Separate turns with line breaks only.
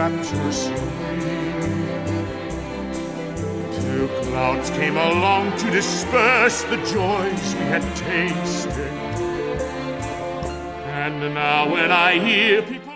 rapturously, till clouds came along to disperse the joys we had tasted. And now when I hear people